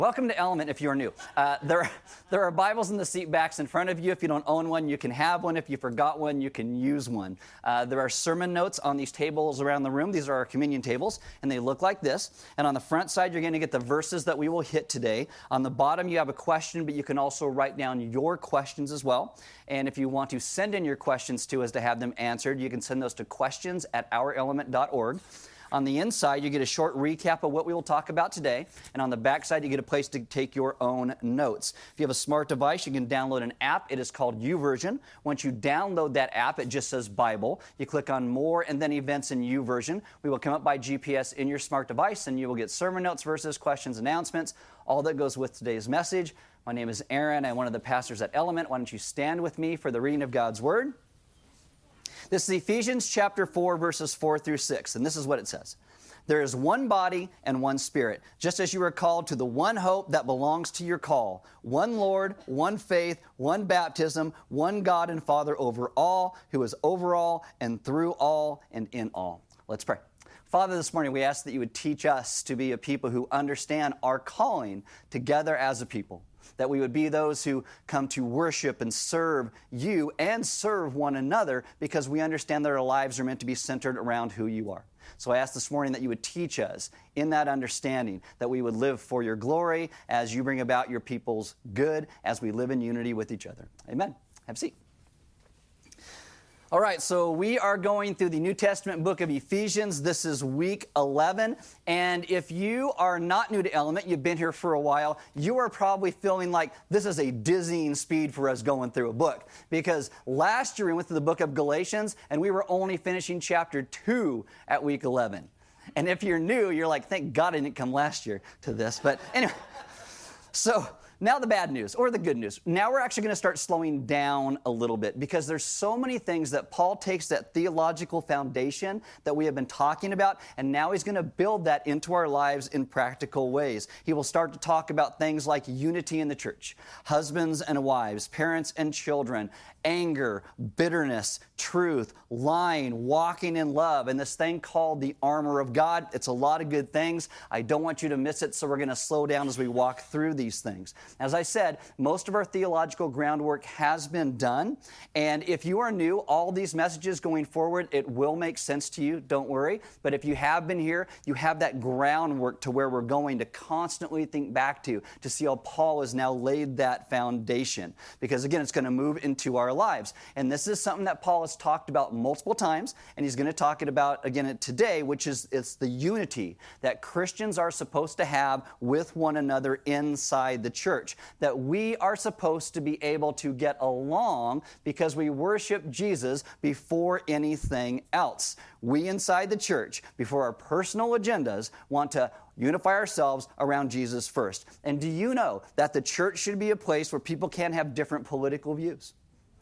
Welcome to Element if you're new. There are Bibles in the seat backs in front of you. If you don't own one, you can have one. If you forgot one, you can use one. There are sermon notes on these tables around the room. These are our communion tables, and they look like this. And on the front side, you're going to get the verses that we will hit today. On the bottom, you have a question, but you can also write down your questions as well. And if you want to send in your questions to us to have them answered, you can send those to questions@ourelement.org. On the inside, you get a short recap of what we will talk about today. And on the back side, you get a place to take your own notes. If you have a smart device, you can download an app. It is called YouVersion. Once you download that app, it just says Bible. You click on More and then Events in YouVersion. We will come up by GPS in your smart device, and you will get sermon notes, verses, questions, announcements, all that goes with today's message. My name is Aaron. I'm one of the pastors at Element. Why don't you stand with me for the reading of God's Word? This is Ephesians chapter 4, verses 4 through 6, and this is what it says. There is one body and one Spirit, just as you are called to the one hope that belongs to your call. One Lord, one faith, one baptism, one God and Father over all, who is over all and through all and in all. Let's pray. Father, this morning we ask that you would teach us to be a people who understand our calling together as a people. That we would be those who come to worship and serve you and serve one another because we understand that our lives are meant to be centered around who you are. So I ask this morning that you would teach us in that understanding, that we would live for your glory as you bring about your people's good, as we live in unity with each other. Amen. Have a seat. All right, so we are going through the New Testament book of Ephesians. This is week 11, and if you are not new to Element, you've been here for a while, you are probably feeling like this is a dizzying speed for us going through a book, because last year we went through the book of Galatians, and we were only finishing chapter 2 at week 11. And if you're new, you're like, thank God I didn't come last year to this. But anyway, so now the bad news, or the good news. Now we're actually going to start slowing down a little bit because there's so many things that Paul takes that theological foundation that we have been talking about, and now he's going to build that into our lives in practical ways. He will start to talk about things like unity in the church, husbands and wives, parents and children, anger, bitterness, truth, lying, walking in love, and this thing called the armor of God. It's a lot of good things. I don't want you to miss it, so we're going to slow down as we walk through these things. As I said, most of our theological groundwork has been done, and if you are new, all these messages going forward, it will make sense to you, don't worry. But if you have been here, you have that groundwork to where we're going to constantly think back to see how Paul has now laid that foundation. Because again, it's going to move into our lives. And this is something that Paul has talked about multiple times, and he's going to talk about again today, which is it's the unity that Christians are supposed to have with one another inside the church. That we are supposed to be able to get along because we worship Jesus before anything else. We inside the church, before our personal agendas, want to unify ourselves around Jesus first. And do you know that the church should be a place where people can have different political views?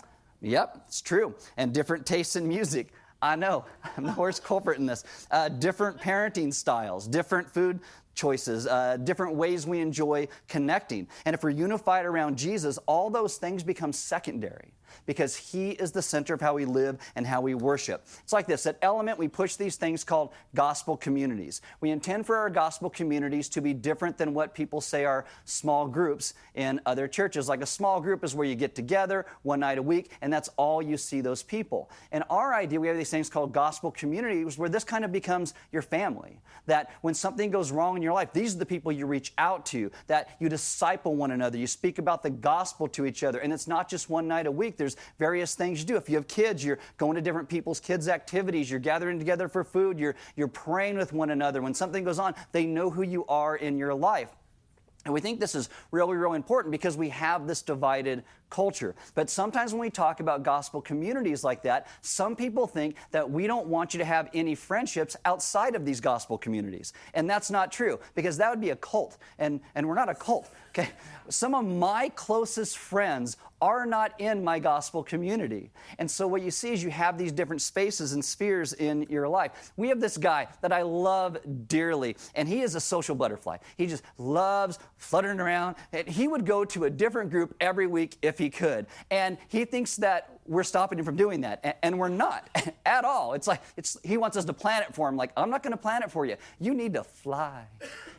Yep, it's true. And different tastes in music. I know, I'm the worst culprit in this. Different parenting styles, different food choices, different ways we enjoy connecting. And if we're unified around Jesus, all those things become secondary because he is the center of how we live and how we worship. It's like this. At Element, we push these things called gospel communities. We intend for our gospel communities to be different than what people say are small groups in other churches. Like a small group is where you get together one night a week, and that's all you see those people. And our idea, we have these things called gospel communities where this kind of becomes your family. That when something goes wrong in your life, these are the people you reach out to, that you disciple one another, you speak about the gospel to each other, and it's not just one night a week. There's various things you do. If you have kids, you're going to different people's kids' activities, you're gathering together for food, you're praying with one another. When something goes on, they know who you are in your life. And we think this is really, really important because we have this divided culture. But sometimes when we talk about gospel communities like that, some people think that we don't want you to have any friendships outside of these gospel communities. And that's not true, because that would be a cult. And we're not a cult, okay? Some of my closest friends are not in my gospel community. And so what you see is you have these different spaces and spheres in your life. We have this guy that I love dearly, and he is a social butterfly. He just loves fluttering around. And he would go to a different group every week if he could. And he thinks that we're stopping him from doing that, and we're not at all. He wants us to plan it for him. Like, I'm not going to plan it for you. You need to fly.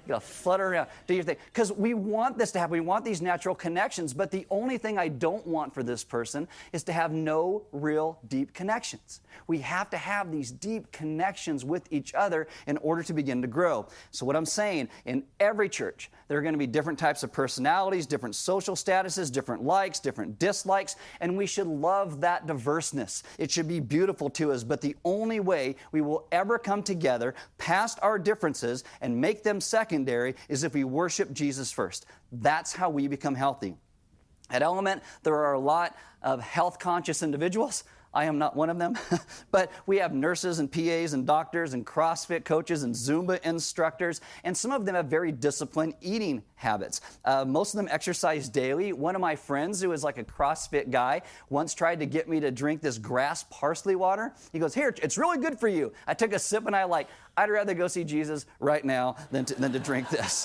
You gotta flutter around, do your thing. Because we want this to happen. We want these natural connections, but the only thing I don't want for this person is to have no real deep connections. We have to have these deep connections with each other in order to begin to grow. So what I'm saying, in every church, there are going to be different types of personalities, different social statuses, different likes, different dislikes, and we should love that diverseness. It should be beautiful to us, but the only way we will ever come together past our differences and make them secondary is if we worship Jesus first. That's how we become healthy. At Element, there are a lot of health-conscious individuals. I am not one of them, but we have nurses and PAs and doctors and CrossFit coaches and Zumba instructors, and some of them have very disciplined eating habits. Most of them exercise daily. One of my friends, who is like a CrossFit guy, once tried to get me to drink this grass parsley water. He goes, "Here, it's really good for you." I took a sip and I'd rather go see Jesus right now than to drink this.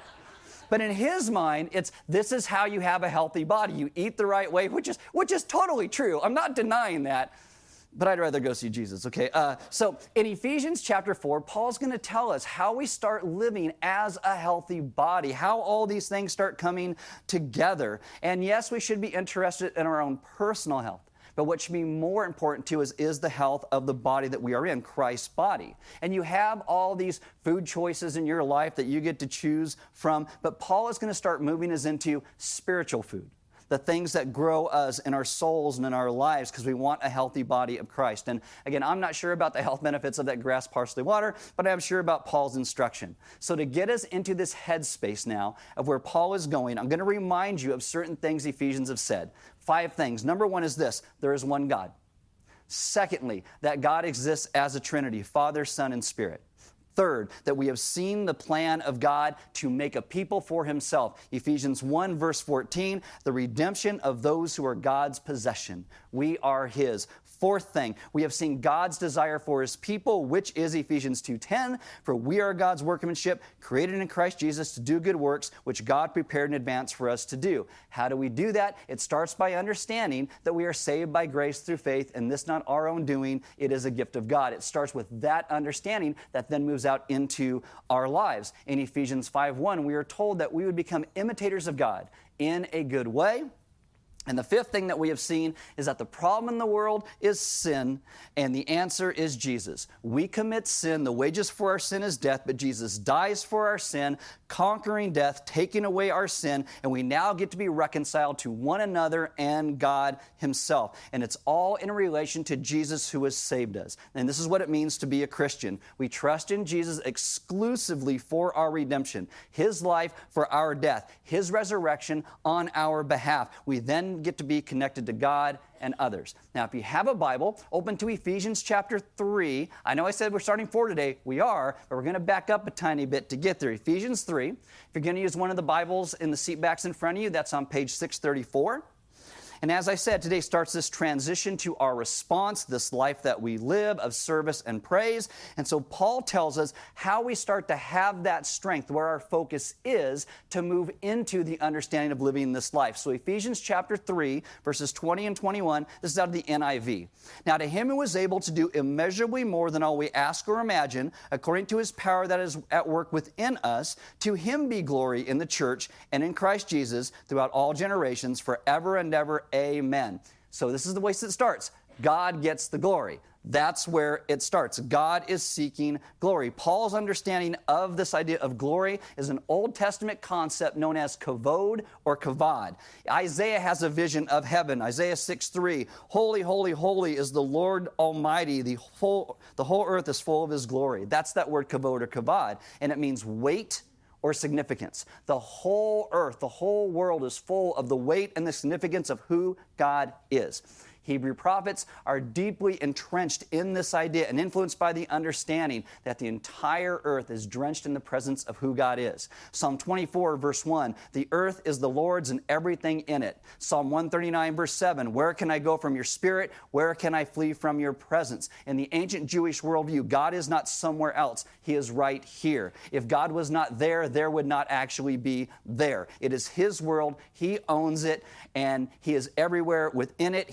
But in his mind, this is how you have a healthy body. You eat the right way, which is totally true. I'm not denying that, but I'd rather go see Jesus, okay? So in Ephesians chapter 4, Paul's going to tell us how we start living as a healthy body, how all these things start coming together. And yes, we should be interested in our own personal health. But what should be more important to us is the health of the body that we are in, Christ's body. And you have all these food choices in your life that you get to choose from, but Paul is going to start moving us into spiritual food, the things that grow us in our souls and in our lives, because we want a healthy body of Christ. And again, I'm not sure about the health benefits of that grass parsley water, but I'm sure about Paul's instruction. So to get us into this headspace now of where Paul is going, I'm going to remind you of certain things Ephesians have said. 5 things. Number 1 is this: there is one God. Secondly, that God exists as a Trinity, Father, Son, and Spirit. Third, that we have seen the plan of God to make a people for himself. Ephesians 1, verse 14, the redemption of those who are God's possession. We are his. Fourth thing, we have seen God's desire for his people, which is Ephesians 2:10, for we are God's workmanship, created in Christ Jesus to do good works, which God prepared in advance for us to do. How do we do that? It starts by understanding that we are saved by grace through faith, and this not our own doing, it is a gift of God. It starts with that understanding that then moves out into our lives. In Ephesians 5:1, we are told that we would become imitators of God in a good way. And the fifth thing that we have seen is that the problem in the world is sin, and the answer is Jesus. We commit sin. The wages for our sin is death, but Jesus dies for our sin, conquering death, taking away our sin, and we now get to be reconciled to one another and God himself. And it's all in relation to Jesus who has saved us. And this is what it means to be a Christian. We trust in Jesus exclusively for our redemption, his life for our death, his resurrection on our behalf. We then get to be connected to God and others. Now, if you have a Bible, open to Ephesians chapter 3. I know I said we're starting 4 today. We are, but we're going to back up a tiny bit to get there. Ephesians 3. If you're going to use one of the Bibles in the seat backs in front of you, that's on page 634. And as I said, today starts this transition to our response, this life that we live of service and praise. And so Paul tells us how we start to have that strength, where our focus is, to move into the understanding of living this life. So Ephesians chapter 3, verses 20 and 21, this is out of the NIV. Now to him who is able to do immeasurably more than all we ask or imagine, according to his power that is at work within us, to him be glory in the church and in Christ Jesus throughout all generations, forever and ever. Amen. So this is the way it starts. God gets the glory. That's where it starts. God is seeking glory. Paul's understanding of this idea of glory is an Old Testament concept known as kavod or kavod. Isaiah has a vision of heaven. Isaiah 6:3, holy, holy, holy is the Lord Almighty. The whole earth is full of his glory. That's that word kavod or kavod, and it means weight or significance. The whole earth, the whole world is full of the weight and the significance of who God is. Hebrew prophets are deeply entrenched in this idea and influenced by the understanding that the entire earth is drenched in the presence of who God is. Psalm 24, verse 1, the earth is the Lord's and everything in it. Psalm 139, verse 7, where can I go from your spirit? Where can I flee from your presence? In the ancient Jewish worldview, God is not somewhere else. He is right here. If God was not there, there would not actually be there. It is his world. He owns it, and he is everywhere within it. He gets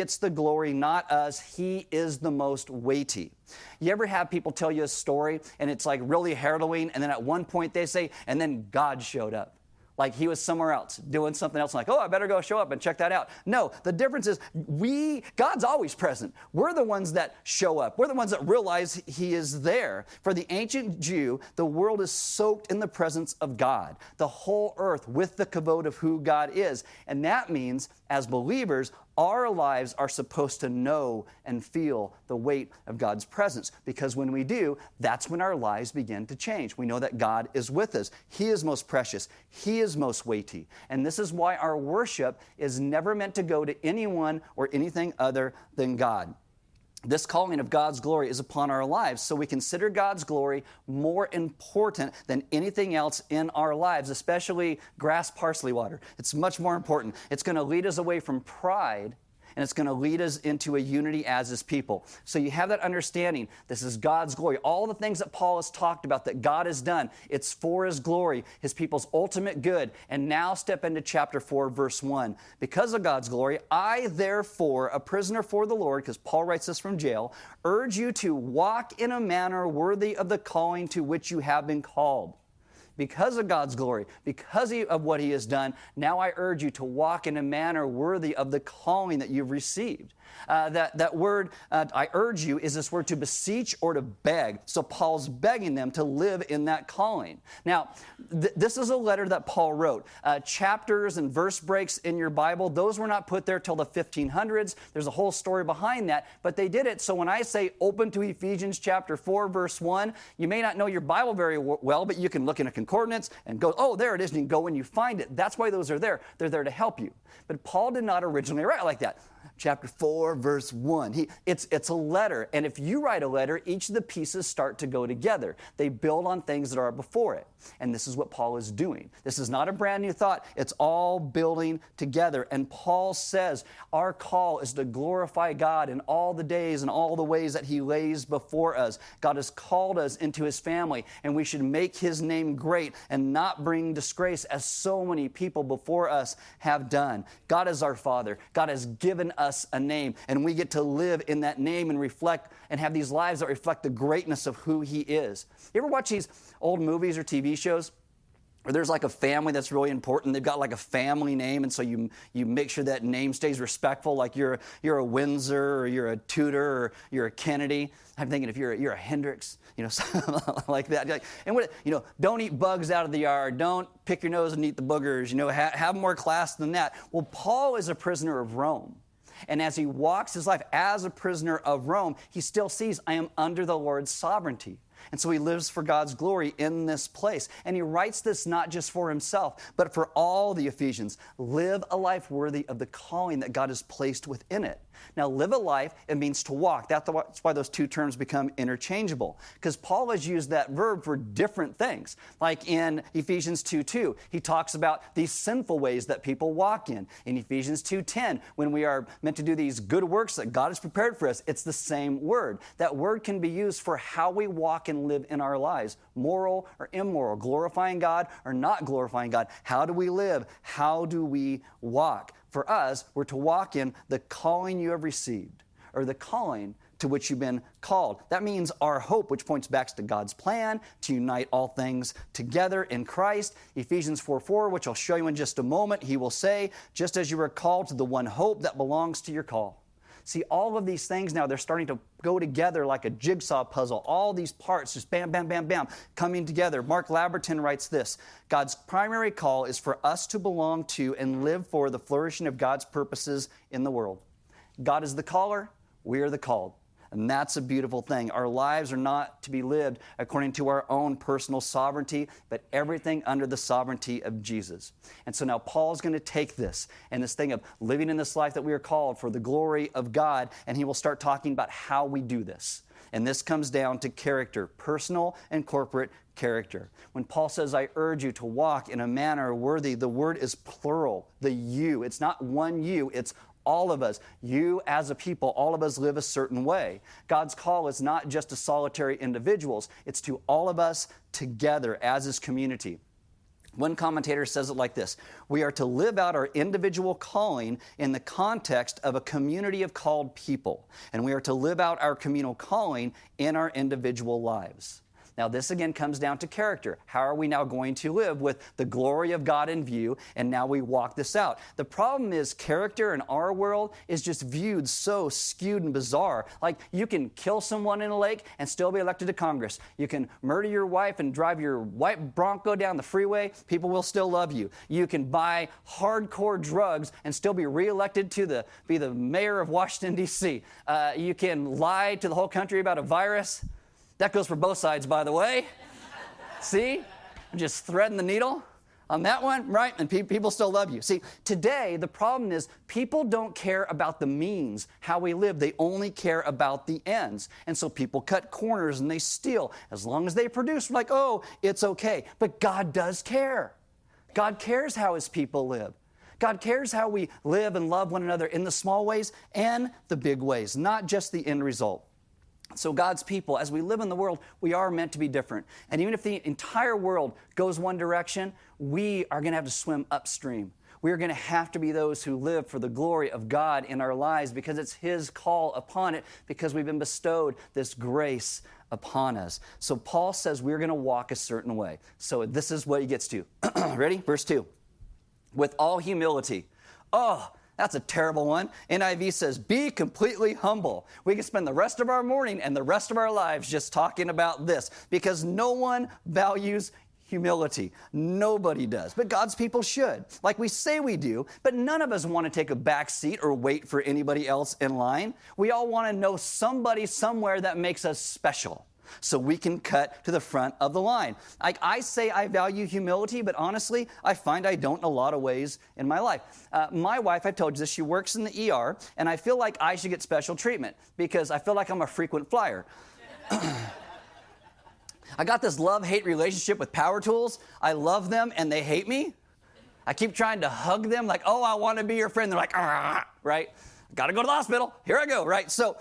gets the glory, not us. He is the most weighty. You ever have people tell you a story and it's like really harrowing, and then at one point they say, and then God showed up? Like he was somewhere else doing something else, like, oh, I better go show up and check that out. No, the difference is God's always present. We're the ones that show up. We're the ones that realize he is there. For the ancient Jew, the world is soaked in the presence of God, the whole earth with the kavod of who God is. And that means, as believers, our lives are supposed to know and feel the weight of God's presence, because when we do, that's when our lives begin to change. We know that God is with us. He is most precious. He is most weighty. And this is why our worship is never meant to go to anyone or anything other than God. This calling of God's glory is upon our lives, so we consider God's glory more important than anything else in our lives, especially grass parsley water. It's much more important. It's going to lead us away from pride, and it's going to lead us into a unity as his people. So you have that understanding. This is God's glory. All the things that Paul has talked about that God has done, it's for his glory, his people's ultimate good. And now step into chapter 4, verse 1. Because of God's glory, I therefore, a prisoner for the Lord, because Paul writes this from jail, urge you to walk in a manner worthy of the calling to which you have been called. Because of God's glory, because of what he has done, now I urge you to walk in a manner worthy of the calling that you've received. That word, I urge you, is this word to beseech or to beg. So Paul's begging them to live in that calling. Now, this is a letter that Paul wrote. Chapters and verse breaks in your Bible, those were not put there till the 1500s. There's a whole story behind that, but they did it. So when I say open to Ephesians chapter 4, verse 1, you may not know your Bible very well, but you can look in a concordance and go, oh, there it is, and you go and you find it. That's why those are there. They're there to help you. But Paul did not originally write like that. Chapter 4, verse 1. It's a letter. And if you write a letter, each of the pieces start to go together. They build on things that are before it. And this is what Paul is doing. This is not a brand new thought. It's all building together. And Paul says our call is to glorify God in all the days and all the ways that he lays before us. God has called us into his family, and we should make his name great and not bring disgrace, as so many people before us have done. God is our Father. God has given us a name, and we get to live in that name and reflect and have these lives that reflect the greatness of who he is. You ever watch these old movies or TV shows where there's like a family that's really important? They've got like a family name, and so you make sure that name stays respectful, like you're a Windsor, or you're a Tudor, or you're a Kennedy. I'm thinking if you're a Hendricks, something like that. And don't eat bugs out of the yard. Don't pick your nose and eat the boogers. Have more class than that. Well, Paul is a prisoner of Rome. And as he walks his life as a prisoner of Rome, he still sees, I am under the Lord's sovereignty. And so he lives for God's glory in this place. And he writes this not just for himself, but for all the Ephesians. Live a life worthy of the calling that God has placed within it. Now, live a life, it means to walk. That's why those two terms become interchangeable, because Paul has used that verb for different things. Like in Ephesians 2:2, he talks about these sinful ways that people walk in. In Ephesians 2:10, when we are meant to do these good works that God has prepared for us, it's the same word. That word can be used for how we walk and live in our lives, moral or immoral, glorifying God or not glorifying God. How do we live? How do we walk? For us, we're to walk in the calling you have received, or the calling to which you've been called. That means our hope, which points back to God's plan to unite all things together in Christ. Ephesians 4:4, which I'll show you in just a moment, he will say, just as you were called to the one hope that belongs to your call. See, all of these things now, they're starting to go together like a jigsaw puzzle. All these parts just bam, bam, bam, bam, coming together. Mark Labberton writes this: God's primary call is for us to belong to and live for the flourishing of God's purposes in the world. God is the caller, we are the called. And that's a beautiful thing. Our lives are not to be lived according to our own personal sovereignty, but everything under the sovereignty of Jesus. And so now Paul's going to take this and this thing of living in this life that we are called for the glory of God, and he will start talking about how we do this. And this comes down to character, personal and corporate character. When Paul says, I urge you to walk in a manner worthy, the word is plural, the you. It's not one you, it's all of us. You as a people, all of us live a certain way. God's call is not just to solitary individuals. It's to all of us together as his community. One commentator says it like this: we are to live out our individual calling in the context of a community of called people, and we are to live out our communal calling in our individual lives. Now, this again comes down to character. How are we now going to live with the glory of God in view, and now we walk this out? The problem is character in our world is just viewed so skewed and bizarre. Like, you can kill someone in a lake and still be elected to Congress. You can murder your wife and drive your white Bronco down the freeway. People will still love you. You can buy hardcore drugs and still be reelected to be the mayor of Washington, D.C. You can lie to the whole country about a virus. That goes for both sides, by the way. See? I'm just threading the needle on that one, right? And people still love you. See, today, the problem is people don't care about the means, how we live. They only care about the ends. And so people cut corners and they steal. As long as they produce, we're like, oh, it's okay. But God does care. God cares how His people live. God cares how we live and love one another in the small ways and the big ways, not just the end result. So God's people, as we live in the world, we are meant to be different. And even if the entire world goes one direction, we are going to have to swim upstream. We are going to have to be those who live for the glory of God in our lives because it's His call upon it, because we've been bestowed this grace upon us. So Paul says we're going to walk a certain way. So this is what he gets to. Ready? Verse 2. With all humility. Oh, that's a terrible one. NIV says, be completely humble. We can spend the rest of our morning and the rest of our lives just talking about this because no one values humility. Nobody does. But God's people should. Like we say we do, but none of us want to take a back seat or wait for anybody else in line. We all want to know somebody somewhere that makes us special, so we can cut to the front of the line. I say I value humility, but honestly, I find I don't in a lot of ways in my life. My wife, I've told you this, she works in the ER, and I feel like I should get special treatment because I feel like I'm a frequent flyer. I got this love-hate relationship with power tools. I love them, and they hate me. I keep trying to hug them like, oh, I want to be your friend. They're like, right? Got to go to the hospital. Here I go, right? So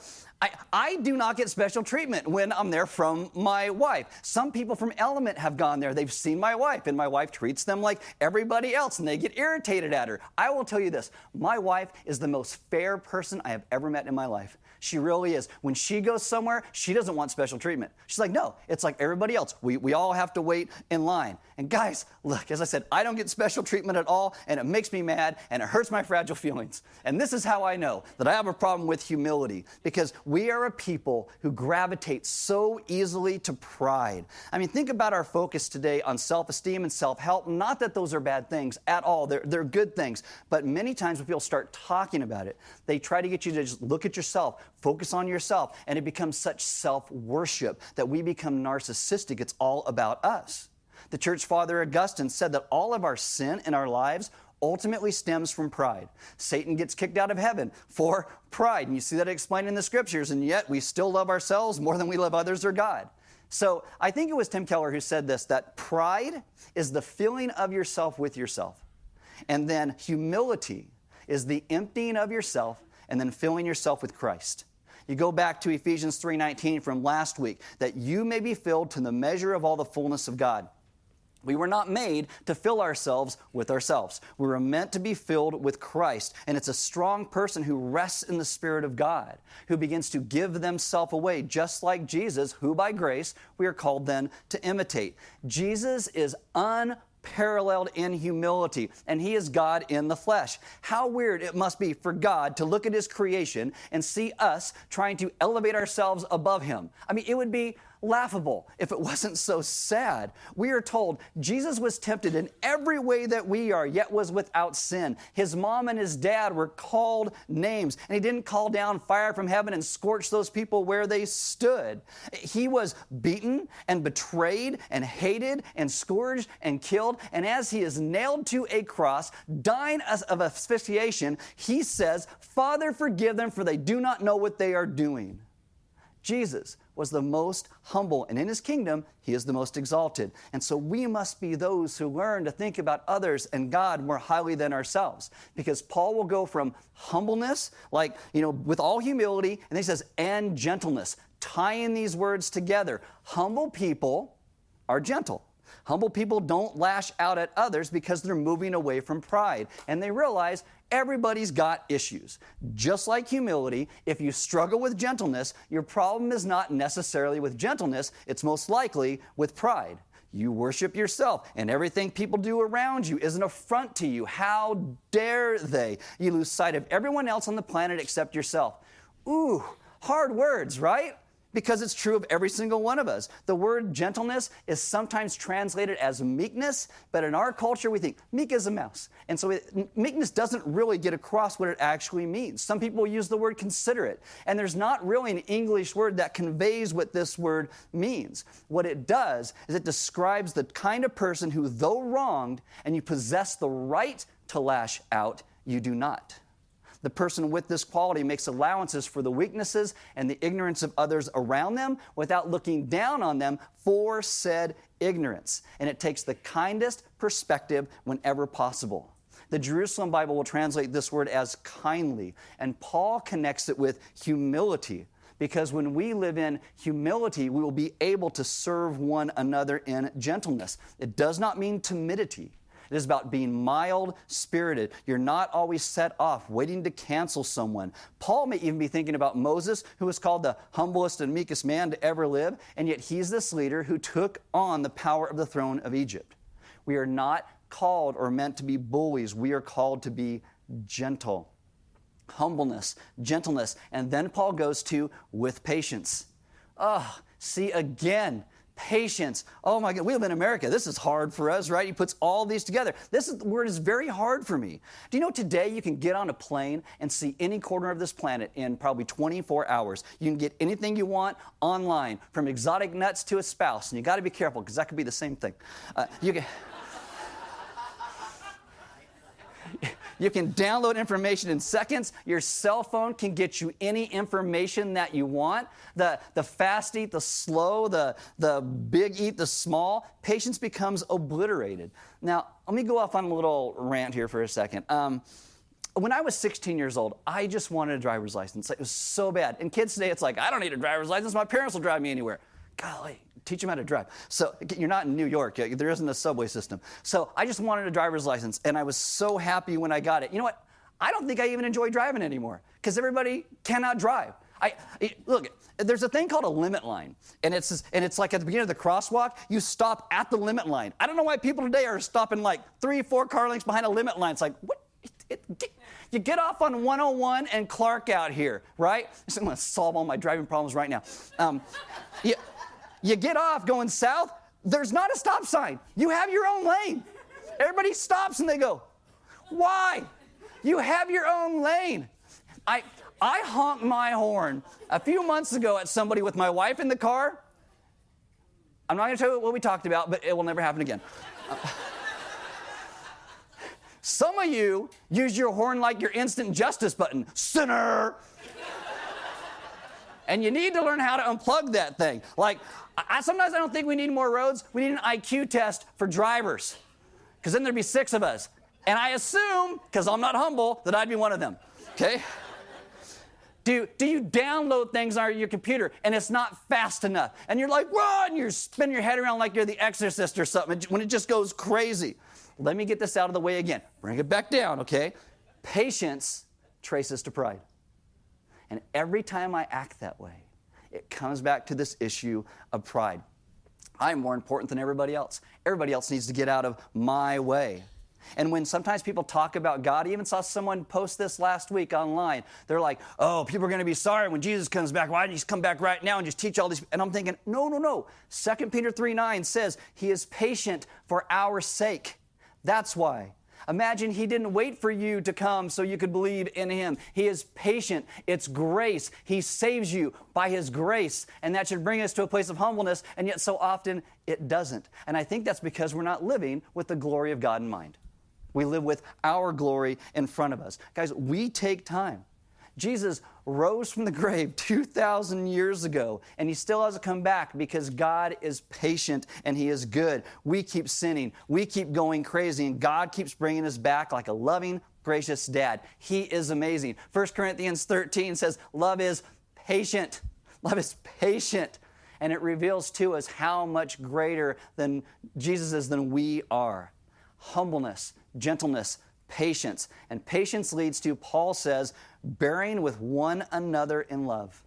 I do not get special treatment when I'm there from my wife. Some people from Element have gone there. They've seen my wife, and my wife treats them like everybody else, and they get irritated at her. I will tell you this. My wife is the most fair person I have ever met in my life. She really is. When she goes somewhere, she doesn't want special treatment. She's like, no, it's like everybody else. We all have to wait in line. And guys, look, as I said, I don't get special treatment at all, and it makes me mad, and it hurts my fragile feelings. And this is how I know that I have a problem with humility, because we are a people who gravitate so easily to pride. I mean, think about our focus today on self-esteem and self-help. Not that those are bad things at all. They're good things. But many times when people start talking about it, they try to get you to just look at yourself, focus on yourself, and it becomes such self-worship that we become narcissistic. It's all about us. The church father Augustine said that all of our sin in our lives ultimately stems from pride. Satan gets kicked out of heaven for pride, and you see that explained in the scriptures, and yet we still love ourselves more than we love others or God. So I think it was Tim Keller who said this, that pride is the filling of yourself with yourself, and then humility is the emptying of yourself and then filling yourself with Christ. You go back to Ephesians 3:19 from last week, that you may be filled to the measure of all the fullness of God. We were not made to fill ourselves with ourselves. We were meant to be filled with Christ. And it's a strong person who rests in the Spirit of God, who begins to give themselves away, just like Jesus, who by grace we are called then to imitate. Jesus is unparalleled in humility, and He is God in the flesh. How weird it must be for God to look at His creation and see us trying to elevate ourselves above Him. I mean, it would be laughable if it wasn't so sad. We are told Jesus was tempted in every way that we are, yet was without sin. His mom and his dad were called names, and He didn't call down fire from heaven and scorch those people where they stood. He was beaten and betrayed and hated and scourged and killed, and as He is nailed to a cross, dying of asphyxiation, He says, Father, forgive them, for they do not know what they are doing. Jesus was the most humble, and in His kingdom, He is the most exalted. And so we must be those who learn to think about others and God more highly than ourselves. Because Paul will go from humbleness, with all humility, and then he says, and gentleness, tying these words together. Humble people are gentle. Humble people don't lash out at others because they're moving away from pride, and they realize everybody's got issues. Just like humility, if you struggle with gentleness, your problem is not necessarily with gentleness, it's most likely with pride. You worship yourself, and everything people do around you is an affront to you. How dare they? You lose sight of everyone else on the planet except yourself. Ooh, hard words, right? Because it's true of every single one of us. The word gentleness is sometimes translated as meekness, but in our culture we think meek as a mouse. And so meekness doesn't really get across what it actually means. Some people use the word considerate, and there's not really an English word that conveys what this word means. What it does is it describes the kind of person who, though wronged, and you possess the right to lash out, you do not. The person with this quality makes allowances for the weaknesses and the ignorance of others around them without looking down on them for said ignorance. And it takes the kindest perspective whenever possible. The Jerusalem Bible will translate this word as kindly, and Paul connects it with humility. Because when we live in humility, we will be able to serve one another in gentleness. It does not mean timidity. It is about being mild-spirited. You're not always set off, waiting to cancel someone. Paul may even be thinking about Moses, who was called the humblest and meekest man to ever live, and yet he's this leader who took on the power of the throne of Egypt. We are not called or meant to be bullies. We are called to be gentle. Humbleness, gentleness, and then Paul goes to with patience. See again. Patience. Oh my God, we live in America. This is hard for us, right? He puts all these together. The word is very hard for me. Do you know today you can get on a plane and see any corner of this planet in probably 24 hours. You can get anything you want online, from exotic nuts to a spouse. And you got to be careful because that could be the same thing. You can download information in seconds. Your cell phone can get you any information that you want. The fast eat the slow, the big eat the small. Patience becomes obliterated. Now, let me go off on a little rant here for a second. When I was 16 years old, I just wanted a driver's license. It was so bad. And kids today, it's like, I don't need a driver's license. My parents will drive me anywhere. Golly, teach them how to drive. So you're not in New York. There isn't a subway system. So I just wanted a driver's license, and I was so happy when I got it. You know what? I don't think I even enjoy driving anymore because everybody cannot drive. Look, there's a thing called a limit line, and it's like at the beginning of the crosswalk, you stop at the limit line. I don't know why people today are stopping like 3-4 car lengths behind a limit line. It's like, what? You get off on 101 and Clark out here, right? I'm going to solve all my driving problems right now. You get off going south, there's not a stop sign. You have your own lane. Everybody stops and they go, why? You have your own lane. I honked my horn a few months ago at somebody with my wife in the car. I'm not going to tell you what we talked about, but it will never happen again. Some of you use your horn like your instant justice button. Sinner! And you need to learn how to unplug that thing. Like, sometimes I don't think we need more roads. We need an IQ test for drivers. Because then there'd be 6 of us. And I assume, because I'm not humble, that I'd be one of them. Okay? Do you download things on your computer and it's not fast enough? And you're like, run! You're spinning your head around like you're the Exorcist or something when it just goes crazy. Let me get this out of the way again. Bring it back down, okay? Patience traces to pride. And every time I act that way, it comes back to this issue of pride. I'm more important than everybody else. Everybody else needs to get out of my way. And when sometimes people talk about God, I even saw someone post this last week online. They're like, oh, people are going to be sorry when Jesus comes back. Why don't you just come back right now and just teach all these? And I'm thinking, no. 2 Peter 3:9 says he is patient for our sake. That's why. Imagine he didn't wait for you to come so you could believe in him. He is patient. It's grace. He saves you by his grace. And that should bring us to a place of humbleness, and yet so often it doesn't. And I think that's because we're not living with the glory of God in mind. We live with our glory in front of us. Guys, we take time. Jesus rose from the grave 2,000 years ago, and he still hasn't come back because God is patient and he is good. We keep sinning. We keep going crazy, and God keeps bringing us back like a loving, gracious dad. He is amazing. 1 Corinthians 13 says, love is patient. Love is patient. And it reveals to us how much greater than Jesus is than we are. Humbleness, gentleness, patience. And patience leads to, Paul says, bearing with one another in love.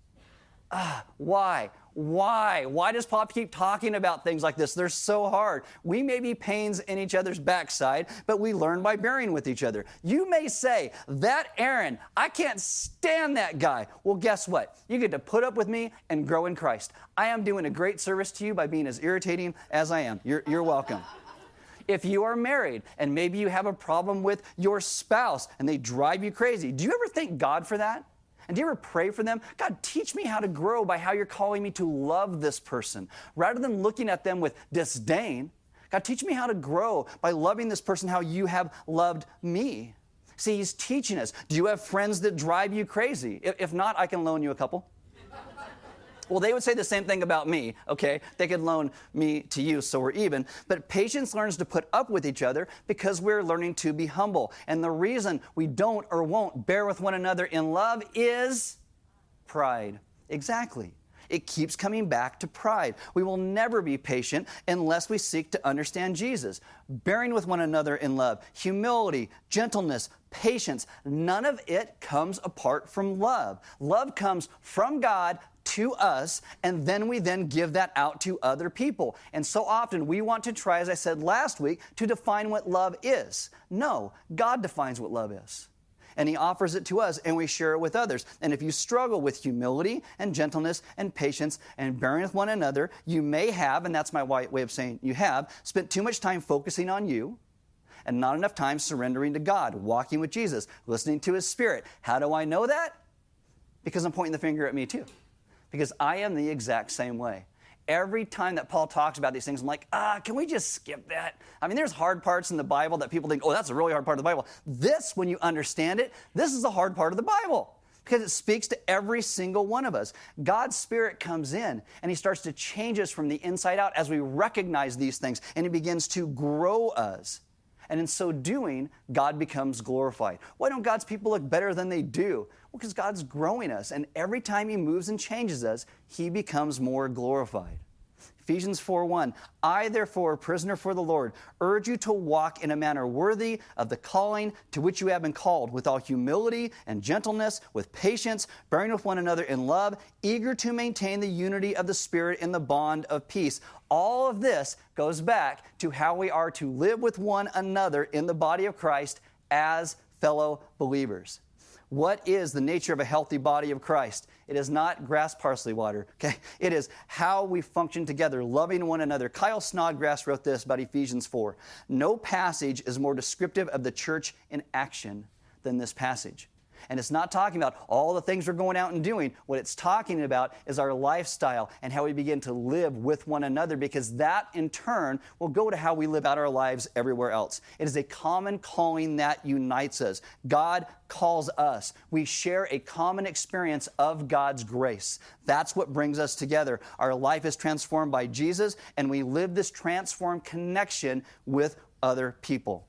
Why? Why does Paul keep talking about things like this? They're so hard. We may be pains in each other's backside, but we learn by bearing with each other. You may say, that Aaron, I can't stand that guy. Well, guess what? You get to put up with me and grow in Christ. I am doing a great service to you by being as irritating as I am. You're welcome. If you are married and maybe you have a problem with your spouse and they drive you crazy, do you ever thank God for that? And do you ever pray for them? God, teach me how to grow by how you're calling me to love this person. Rather than looking at them with disdain, God, teach me how to grow by loving this person how you have loved me. See, he's teaching us. Do you have friends that drive you crazy? If not, I can loan you a couple. Well, they would say the same thing about me, okay? They could loan me to you, so we're even. But patience learns to put up with each other because we're learning to be humble. And the reason we don't or won't bear with one another in love is pride. Exactly. It keeps coming back to pride. We will never be patient unless we seek to understand Jesus. Bearing with one another in love, humility, gentleness, patience, none of it comes apart from love. Love comes from God to us, and then we give that out to other people. And so often we want to try, as I said last week, to define what love is. No, God defines what love is. And he offers it to us, and we share it with others. And if you struggle with humility and gentleness and patience and bearing with one another, you may have, and that's my way of saying you have, spent too much time focusing on you and not enough time surrendering to God, walking with Jesus, listening to his Spirit. How do I know that? Because I'm pointing the finger at me too. Because I am the exact same way. Every time that Paul talks about these things, I'm like, can we just skip that? I mean, there's hard parts in the Bible that people think, oh, that's a really hard part of the Bible. This, when you understand it, this is the hard part of the Bible because it speaks to every single one of us. God's Spirit comes in and he starts to change us from the inside out as we recognize these things, and he begins to grow us. And in so doing, God becomes glorified. Why don't God's people look better than they do? Well, because God's growing us, and every time he moves and changes us, he becomes more glorified. Ephesians 4:1, I, therefore, a prisoner for the Lord, urge you to walk in a manner worthy of the calling to which you have been called, with all humility and gentleness, with patience, bearing with one another in love, eager to maintain the unity of the Spirit in the bond of peace. All of this goes back to how we are to live with one another in the body of Christ as fellow believers. What is the nature of a healthy body of Christ? It is not grass parsley water, okay? It is how we function together, loving one another. Kyle Snodgrass wrote this about Ephesians 4. No passage is more descriptive of the church in action than this passage. And it's not talking about all the things we're going out and doing. What it's talking about is our lifestyle and how we begin to live with one another, because that, in turn, will go to how we live out our lives everywhere else. It is a common calling that unites us. God calls us. We share a common experience of God's grace. That's what brings us together. Our life is transformed by Jesus, and we live this transformed connection with other people.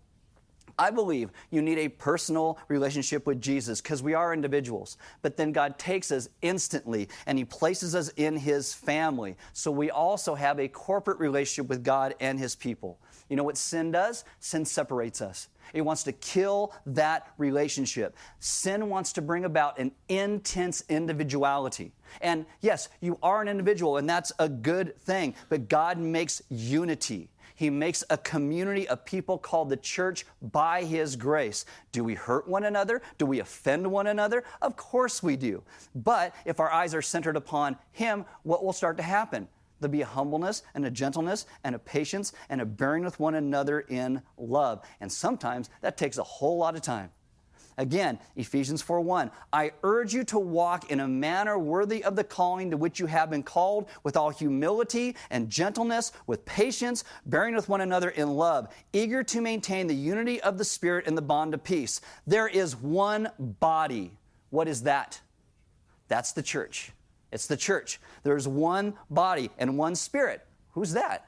I believe you need a personal relationship with Jesus because we are individuals. But then God takes us instantly and he places us in his family. So we also have a corporate relationship with God and his people. You know what sin does? Sin separates us. It wants to kill that relationship. Sin wants to bring about an intense individuality. And yes, you are an individual, and that's a good thing. But God makes unity. He makes a community of people called the church by his grace. Do we hurt one another? Do we offend one another? Of course we do. But if our eyes are centered upon him, what will start to happen? There'll be a humbleness and a gentleness and a patience and a bearing with one another in love. And sometimes that takes a whole lot of time. Again, Ephesians 4:1, I urge you to walk in a manner worthy of the calling to which you have been called, with all humility and gentleness, with patience, bearing with one another in love, eager to maintain the unity of the Spirit in the bond of peace. There is one body. What is that? That's the church. It's the church. There's one body and one Spirit. Who's that?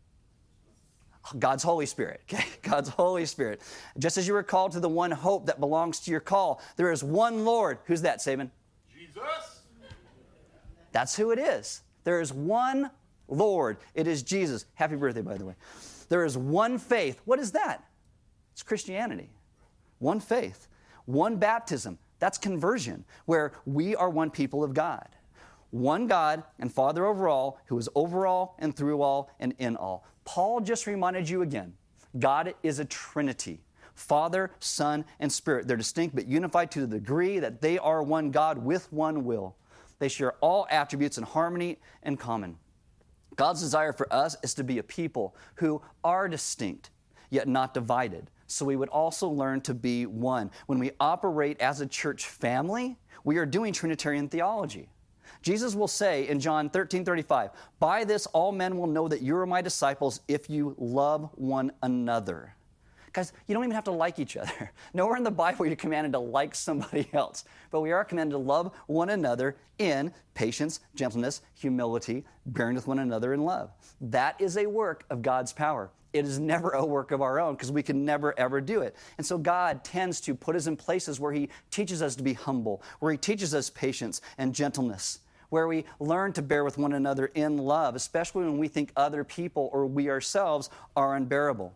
God's Holy Spirit, okay? God's Holy Spirit. Just as you were called to the one hope that belongs to your call, there is one Lord. Who's that, Saban? Jesus. That's who it is. There is one Lord. It is Jesus. Happy birthday, by the way. There is one faith. What is that? It's Christianity. One faith. One baptism. That's conversion, where we are one people of God. One God and Father over all, who is over all and through all and in all. Paul just reminded you again, God is a Trinity. Father, Son, and Spirit. They're distinct but unified to the degree that they are one God with one will. They share all attributes in harmony and common. God's desire for us is to be a people who are distinct, yet not divided. So we would also learn to be one. When we operate as a church family, we are doing Trinitarian theology. Jesus will say in John 13:35, "By this all men will know that you are my disciples if you love one another." Guys, you don't even have to like each other. Nowhere in the Bible are you commanded to like somebody else. But we are commanded to love one another in patience, gentleness, humility, bearing with one another in love. That is a work of God's power. It is never a work of our own because we can never, ever do it. And so God tends to put us in places where He teaches us to be humble, where He teaches us patience and gentleness, where we learn to bear with one another in love, especially when we think other people or we ourselves are unbearable.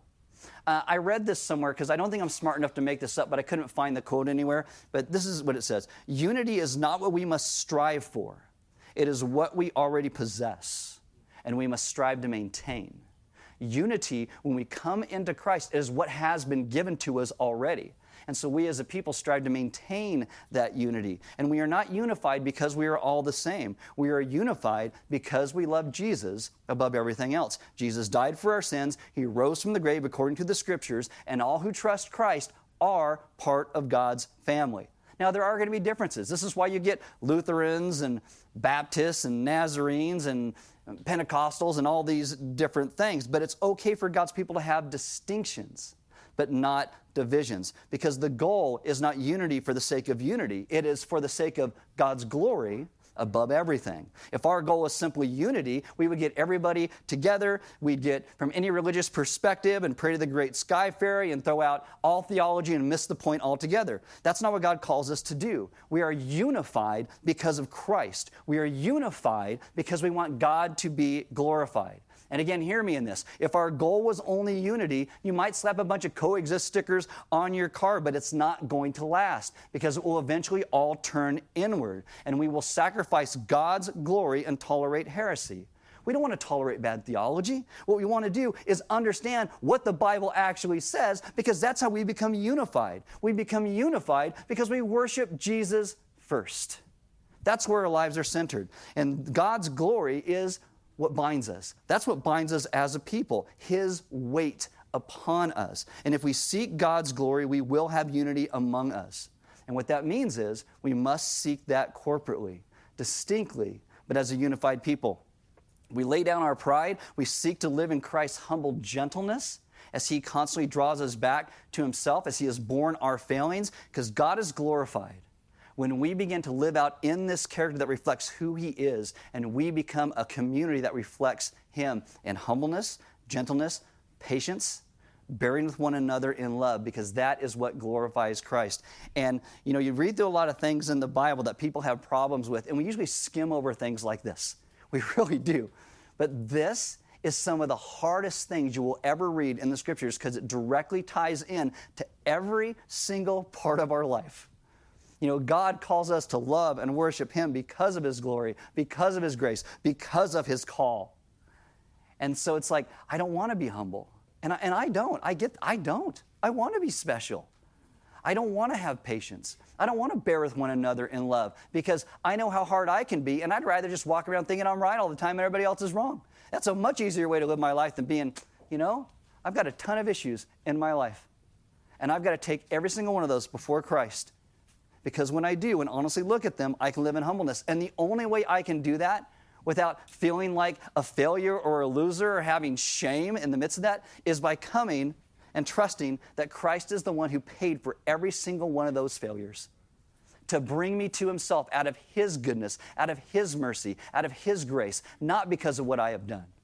I read this somewhere because I don't think I'm smart enough to make this up, but I couldn't find the quote anywhere. But this is what it says. Unity is not what we must strive for. It is what we already possess, and we must strive to maintain. Unity, when we come into Christ, is what has been given to us already. And so we as a people strive to maintain that unity. And we are not unified because we are all the same. We are unified because we love Jesus above everything else. Jesus died for our sins. He rose from the grave according to the Scriptures. And all who trust Christ are part of God's family. Now, there are going to be differences. This is why you get Lutherans and Baptists and Nazarenes and Pentecostals and all these different things. But it's okay for God's people to have distinctions, but not divisions, because the goal is not unity for the sake of unity. It is for the sake of God's glory above everything. If our goal is simply unity, we would get everybody together, we'd get from any religious perspective and pray to the great sky fairy and throw out all theology and miss the point altogether. That's not what God calls us to do. We are unified because of Christ. We are unified because we want God to be glorified. And again, hear me in this. If our goal was only unity, you might slap a bunch of coexist stickers on your car, but it's not going to last because it will eventually all turn inward, and we will sacrifice God's glory and tolerate heresy. We don't want to tolerate bad theology. What we want to do is understand what the Bible actually says, because that's how we become unified. We become unified because we worship Jesus first. That's where our lives are centered. And God's glory is what binds us. That's what binds us as a people, His weight upon us. And if we seek God's glory, we will have unity among us. And what that means is we must seek that corporately, distinctly, but as a unified people. We lay down our pride. We seek to live in Christ's humble gentleness as He constantly draws us back to Himself, as He has borne our failings, because God is glorified when we begin to live out in this character that reflects who He is, and we become a community that reflects Him in humbleness, gentleness, patience, bearing with one another in love, because that is what glorifies Christ. And, you read through a lot of things in the Bible that people have problems with, and we usually skim over things like this. We really do. But this is some of the hardest things you will ever read in the Scriptures because it directly ties in to every single part of our life. God calls us to love and worship Him because of His glory, because of His grace, because of His call. And so it's like, I don't want to be humble. And I don't. I don't. I want to be special. I don't want to have patience. I don't want to bear with one another in love because I know how hard I can be, and I'd rather just walk around thinking I'm right all the time and everybody else is wrong. That's a much easier way to live my life than being, I've got a ton of issues in my life. And I've got to take every single one of those before Christ. Because when I do and honestly look at them, I can live in humbleness. And the only way I can do that without feeling like a failure or a loser or having shame in the midst of that is by coming and trusting that Christ is the one who paid for every single one of those failures to bring me to Himself out of His goodness, out of His mercy, out of His grace, not because of what I have done.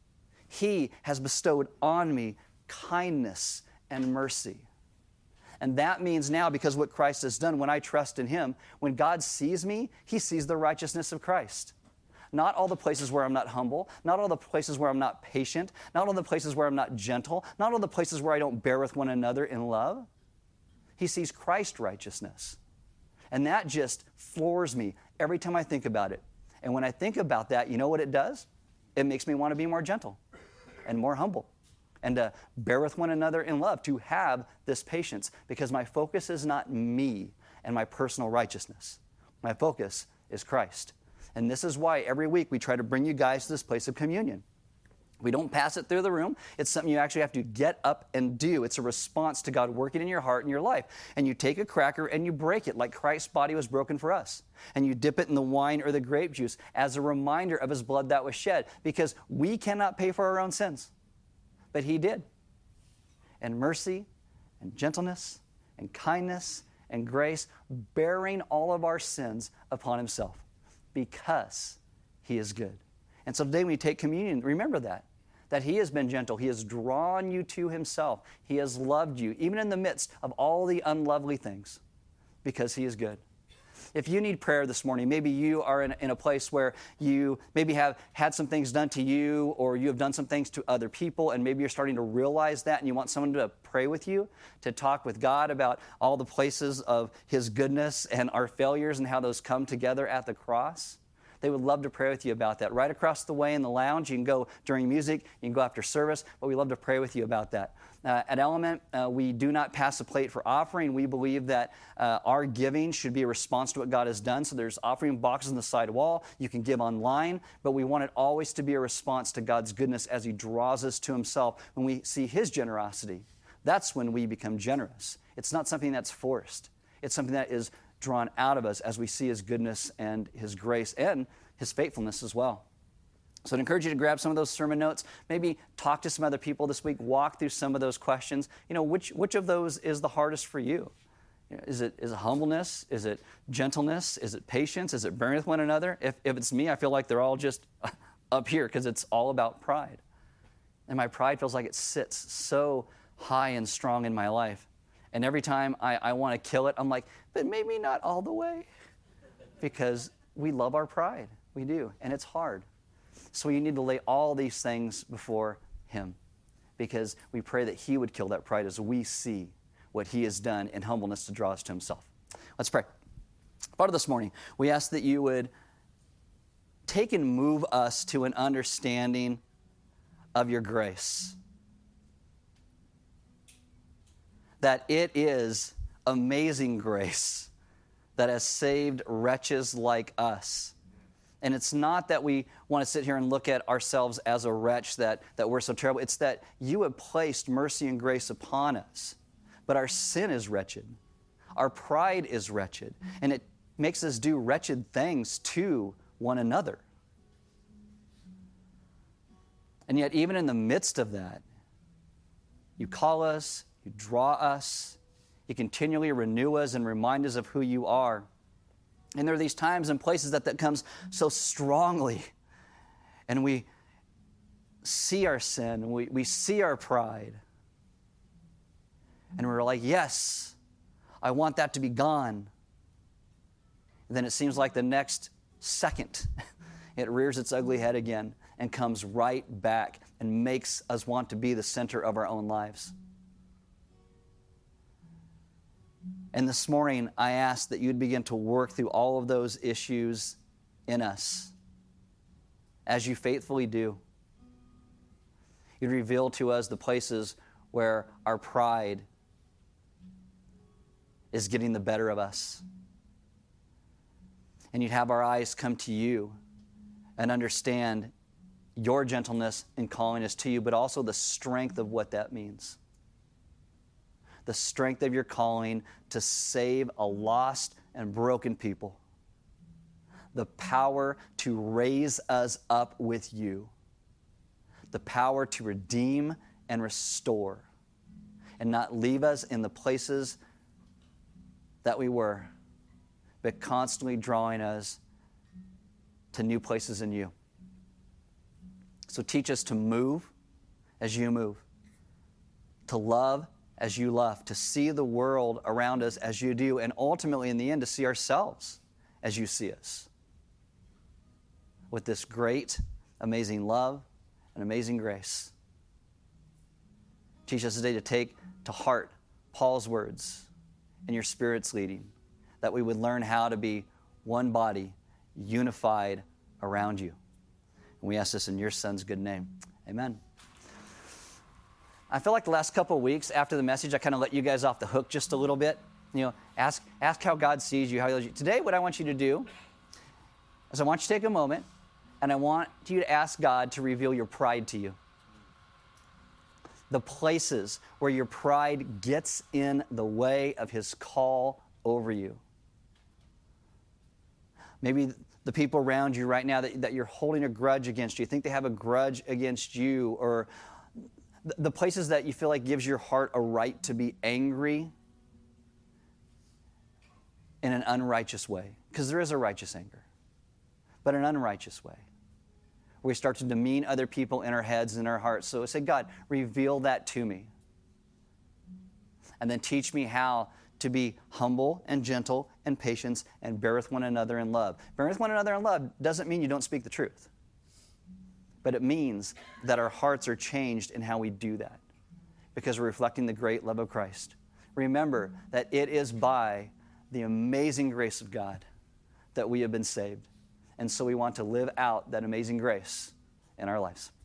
He has bestowed on me kindness and mercy. And that means now, because what Christ has done, when I trust in Him, when God sees me, He sees the righteousness of Christ. not all the places where I'm not humble, not all the places where I'm not patient, not all the places where I'm not gentle, not all the places where I don't bear with one another in love. He sees Christ's righteousness. And that just floors me every time I think about it. And when I think about that, you know what it does? It makes me want to be more gentle and more humble and to bear with one another in love, to have this patience, because my focus is not me and my personal righteousness. My focus is Christ. And this is why every week we try to bring you guys to this place of communion. We don't pass it through the room. It's something you actually have to get up and do. It's a response to God working in your heart and your life. And you take a cracker and you break it like Christ's body was broken for us. And you dip it in the wine or the grape juice as a reminder of his blood that was shed, because we cannot pay for our own sins. But he did. And mercy and gentleness and kindness and grace, bearing all of our sins upon himself, because he is good. And so today when we take communion, remember that he has been gentle. He has drawn you to himself. He has loved you, even in the midst of all the unlovely things, because he is good. If you need prayer this morning, maybe you are in a place where you maybe have had some things done to you, or you have done some things to other people, and maybe you're starting to realize that, and you want someone to pray with you, to talk with God about all the places of his goodness and our failures and how those come together at the cross. They would love to pray with you about that. Right across the way in the lounge, you can go during music, you can go after service, but we'd love to pray with you about that. At Element, we do not pass a plate for offering. We believe that our giving should be a response to what God has done. So there's offering boxes on the side wall. You can give online, but we want it always to be a response to God's goodness as he draws us to himself. When we see his generosity, that's when we become generous. It's not something that's forced. It's something that is drawn out of us as we see his goodness and his grace and his faithfulness as well. So I'd encourage you to grab some of those sermon notes, maybe talk to some other people this week, walk through some of those questions. You know, which of those is the hardest for you? You know, is it humbleness? Is it gentleness? Is it patience? Is it bearing with one another? If it's me, I feel like they're all just up here because it's all about pride. And my pride feels like it sits so high and strong in my life. And every time I want to kill it, I'm like, but maybe not all the way. Because we love our pride. We do. And it's hard. So you need to lay all these things before him, because we pray that he would kill that pride as we see what he has done in humbleness to draw us to himself. Let's pray. Father, this morning, we ask that you would take and move us to an understanding of your grace. That it is amazing grace that has saved wretches like us. And it's not that we want to sit here and look at ourselves as a wretch, that we're so terrible. It's that you have placed mercy and grace upon us. But our sin is wretched. Our pride is wretched. And it makes us do wretched things to one another. And yet, even in the midst of that, you call us, you draw us, you continually renew us and remind us of who you are. And there are these times and places that comes so strongly, and we see our sin, and we see our pride, and we're like, yes, I want that to be gone. And then it seems like the next second, it rears its ugly head again and comes right back and makes us want to be the center of our own lives. And this morning, I ask that you'd begin to work through all of those issues in us, as you faithfully do. You'd reveal to us the places where our pride is getting the better of us. And you'd have our eyes come to you and understand your gentleness in calling us to you, but also the strength of what that means. The strength of your calling to save a lost and broken people. The power to raise us up with you. The power to redeem and restore, and not leave us in the places that we were, but constantly drawing us to new places in you. So teach us to move as you move, to love as you love, to see the world around us as you do, and ultimately in the end to see ourselves as you see us. with this great, amazing love and amazing grace. Teach us today to take to heart Paul's words and your Spirit's leading, that we would learn how to be one body, unified around you. And we ask this in your Son's good name. Amen. I feel like the last couple of weeks after the message, I kind of let you guys off the hook just a little bit. Ask how God sees you, how He loves you. Today, what I want you to do is I want you to take a moment, and I want you to ask God to reveal your pride to you. The places where your pride gets in the way of His call over you. Maybe the people around you right now that you're holding a grudge against, you think they have a grudge against you, or the places that you feel like gives your heart a right to be angry in an unrighteous way. Because there is a righteous anger, but an unrighteous way. We start to demean other people in our heads and our hearts. So say, God, reveal that to me. And then teach me how to be humble and gentle and patient and bear with one another in love. Bearing with one another in love doesn't mean you don't speak the truth. But it means that our hearts are changed in how we do that, because we're reflecting the great love of Christ. Remember that it is by the amazing grace of God that we have been saved. And so we want to live out that amazing grace in our lives.